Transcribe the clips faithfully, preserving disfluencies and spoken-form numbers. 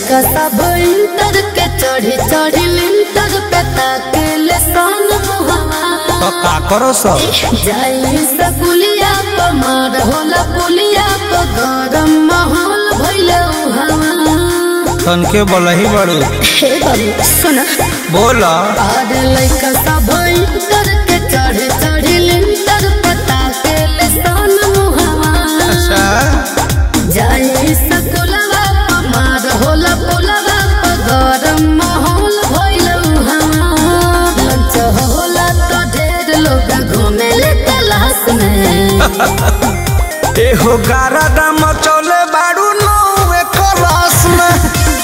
लइका सब इंटर के चढ़ी चढ़ी लिंटर पे ताकेले सन मुहवा तो का करो सब जाई सकुलिया प मार होला पुलिया प गरम माहौल भइले उहावा तन के बोलही बड़ू हे बाबू सुना बोला अरे लइका सब इंटर के चढ़ी चढ़ी लिंटर पे ताकेले सन मुहवा अच्छा जाई सकुलवा प मार होला पुलवा प गरम माहौल भइले उहावा लंच होला तो ढेर लोग घूमेले तलाश में एहो गारा दाम चले बाड़ू नौवे क्लास में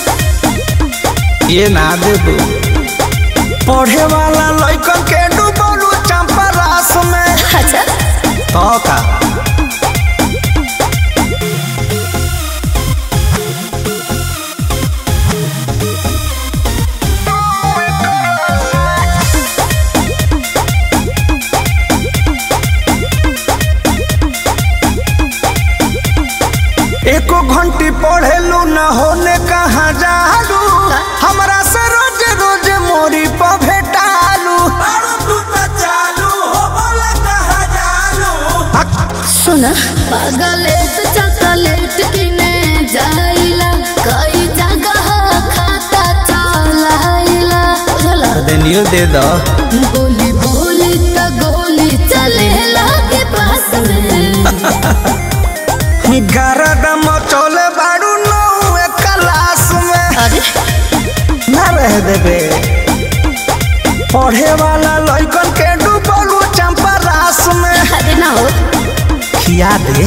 ये ना दे दो पढ़े वाला लइकन के डूबलू चंपा रास में अच्छा तो का एको घंटी पढ़ेलू न होने कहाँ जालू हमरा से रोज रोज मोरी पर भेटालू सुना पागलेट चॉकलेट किने जाइला कई जगह खाता चलाइला चला देनियो दे दो बोली बोली त गोली चलेला के पास में गरदम चले बाड़ू नौवे क्लास में अरे ना रह देबे पढ़े वाला लइकन के डूबलू चंपा रास में अरे ना हो खिया दे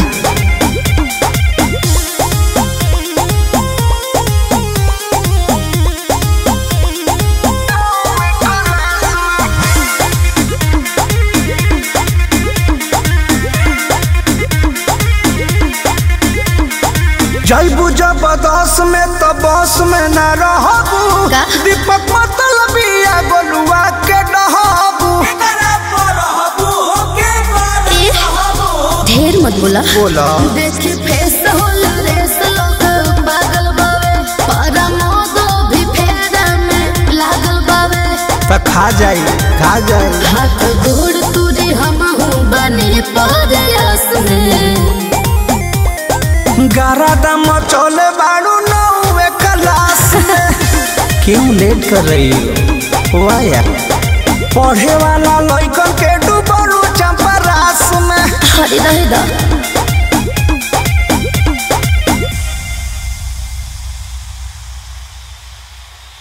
जैबू जबरदस्त में तो बस में न रहबू का? दीपक मतलबिया गोलुआ के डहबू ढेर मत बोला बोला देखी फेस होला रेस लोग पागल बावे पारा मोदो भी फेरा में लागल बावे तो खा जाई खा जाई हाथ गोड़ तुरी हम हूँ बने परयास में गारा दम चले बाड़ू नौवे क्लास में क्यों लेट कर रही हो वाह यार पढ़े वाला लइकन के डूबलू चंपा रास में हरी रहे दा